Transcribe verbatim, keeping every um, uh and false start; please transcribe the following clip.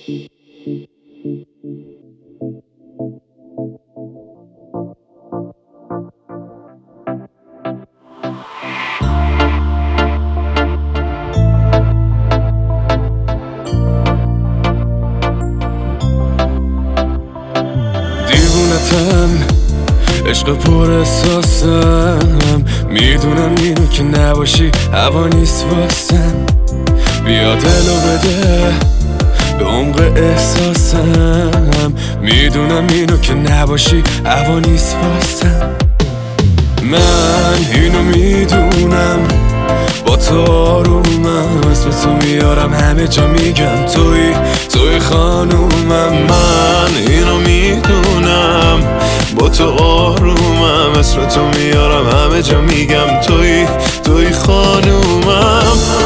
دیوونتم عشق پر احساسم، میدونم اینو که نباشی هوا نیست واسم. بیا دلو بده به عمق احساسم، میدونم اینو که نباشی هوا نیست واسم. من اینو میدونم با تو آرومم، اسم تو میارم همه جا میگم توی توی خانومم. من اینو میدونم با تو آرومم، اسم تو میارم همه جا میگم توی توی خانومم.